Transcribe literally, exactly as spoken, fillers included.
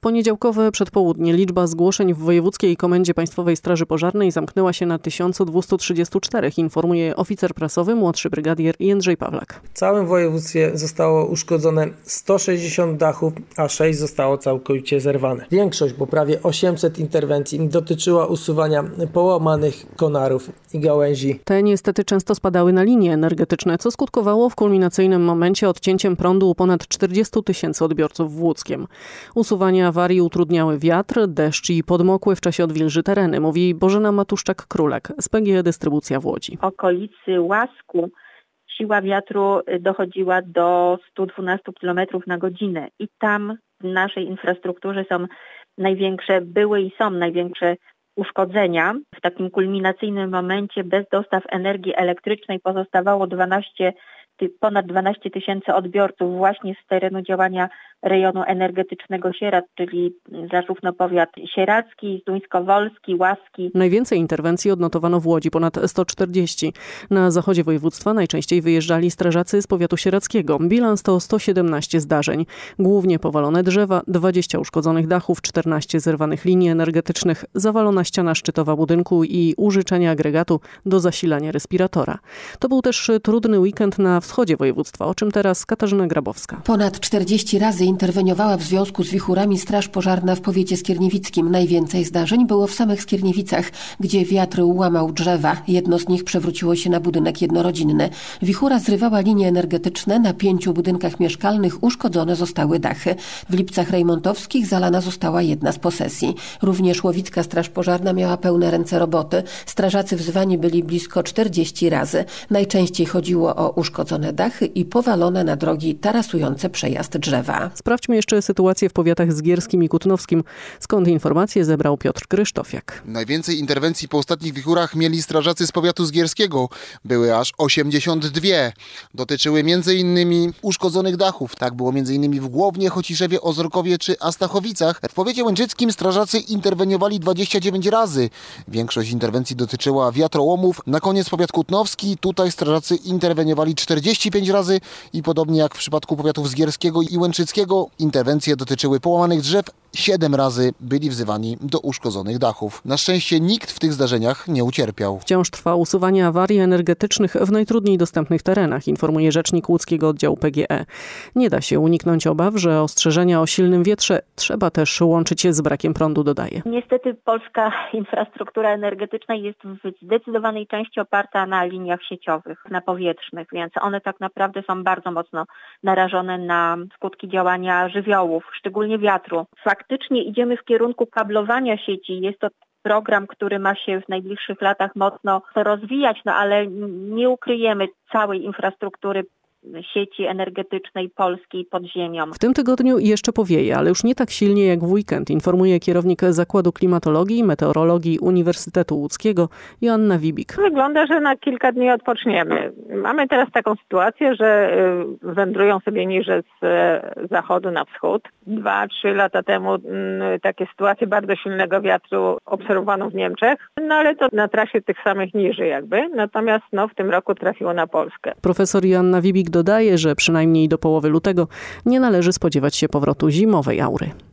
poniedziałkowe przedpołudnie liczba zgłoszeń w Wojewódzkiej Komendzie Państwowej Straży Pożarnej zamknęła się na tysiąc dwieście trzydzieści cztery, informuje oficer prasowy młodszy brygadier Jędrzej Pawlak. W całym województwie zostało uszkodzone sto sześćdziesiąt dachów, a sześć zostało całkowicie zerwane. Większość, bo prawie osiemset interwencji dotyczyła usuwania połamanych konarów i gałęzi. Te niestety często spadały na linie energetyczne, co skutkowało w kulminacyjnym momencie odcięciem prądu u ponad czterdziestu tysięcy odbiorców w Łódzkiem. Usuwanie awarii utrudniały wiatr, deszcz i podmokłe w czasie odwilży tereny, mówi Bożena Matuszczak-Królek z P G E Dystrybucja w Łodzi. W okolicy Łasku siła wiatru dochodziła do stu dwunastu kilometrów na godzinę i tam w naszej infrastrukturze są największe, były i są największe uszkodzenia. W takim kulminacyjnym momencie bez dostaw energii elektrycznej pozostawało dwanaście, ponad dwanaście tysięcy odbiorców właśnie z terenu działania rejonu energetycznego Sieradz, czyli zarówno powiat sieradzki, zduńskowolski, łaski. Najwięcej interwencji odnotowano w Łodzi, ponad sto czterdzieści. Na zachodzie województwa najczęściej wyjeżdżali strażacy z powiatu sieradzkiego. Bilans to sto siedemnaście zdarzeń. Głównie powalone drzewa, dwadzieścia uszkodzonych dachów, czternaście zerwanych linii energetycznych, zawalona ściana szczytowa budynku i użyczenie agregatu do zasilania respiratora. To był też trudny weekend na wschodzie województwa, o czym teraz Katarzyna Grabowska. Ponad czterdzieści razy interweniowała w związku z wichurami Straż Pożarna w powiecie skierniewickim. Najwięcej zdarzeń było w samych Skierniewicach, gdzie wiatr łamał drzewa. Jedno z nich przewróciło się na budynek jednorodzinny. Wichura zrywała linie energetyczne. Na pięciu budynkach mieszkalnych uszkodzone zostały dachy. W Lipcach Rejmontowskich zalana została jedna z posesji. Również Łowicka Straż Pożarna miała pełne ręce roboty. Strażacy wzywani byli blisko czterdzieści razy. Najczęściej chodziło o uszkodzone dachy i powalone na drogi tarasujące przejazd drzewa. Sprawdźmy jeszcze sytuację w powiatach zgierskim i kutnowskim, skąd informacje zebrał Piotr Krysztofiak. Najwięcej interwencji po ostatnich wichurach mieli strażacy z powiatu zgierskiego. Były aż osiemdziesiąt dwie. Dotyczyły między innymi uszkodzonych dachów. Tak było między innymi w Głownie, Chociszewie, Ozorkowie czy Astachowicach. W powiecie łęczyckim strażacy interweniowali dwadzieścia dziewięć razy. Większość interwencji dotyczyła wiatrołomów. Na koniec powiat kutnowski. Tutaj strażacy interweniowali czterdzieści pięć razy i podobnie jak w przypadku powiatów zgierskiego i łęczyckiego, interwencje dotyczyły połamanych drzew. Siedem razy byli wzywani do uszkodzonych dachów. Na szczęście nikt w tych zdarzeniach nie ucierpiał. Wciąż trwa usuwanie awarii energetycznych w najtrudniej dostępnych terenach, informuje rzecznik łódzkiego oddziału P G E. Nie da się uniknąć obaw, że ostrzeżenia o silnym wietrze trzeba też łączyć się z brakiem prądu, dodaje. Niestety polska infrastruktura energetyczna jest w zdecydowanej części oparta na liniach sieciowych, na powietrznych, więc one tak naprawdę są bardzo mocno narażone na skutki działania żywiołów, szczególnie wiatru. Faktycznie idziemy w kierunku kablowania sieci. Jest to program, który ma się w najbliższych latach mocno rozwijać, no ale nie ukryjemy całej infrastruktury sieci energetycznej Polski pod ziemią. W tym tygodniu jeszcze powieje, ale już nie tak silnie jak w weekend, informuje kierownik Zakładu Klimatologii i Meteorologii Uniwersytetu Łódzkiego Joanna Wibik. Wygląda, że na kilka dni odpoczniemy. Mamy teraz taką sytuację, że wędrują sobie niże z zachodu na wschód. Dwa, trzy lata temu takie sytuacje bardzo silnego wiatru obserwowano w Niemczech, no ale to na trasie tych samych niży jakby. Natomiast no, w tym roku trafiło na Polskę. Profesor Joanna Wibik dodaje, że przynajmniej do połowy lutego nie należy spodziewać się powrotu zimowej aury.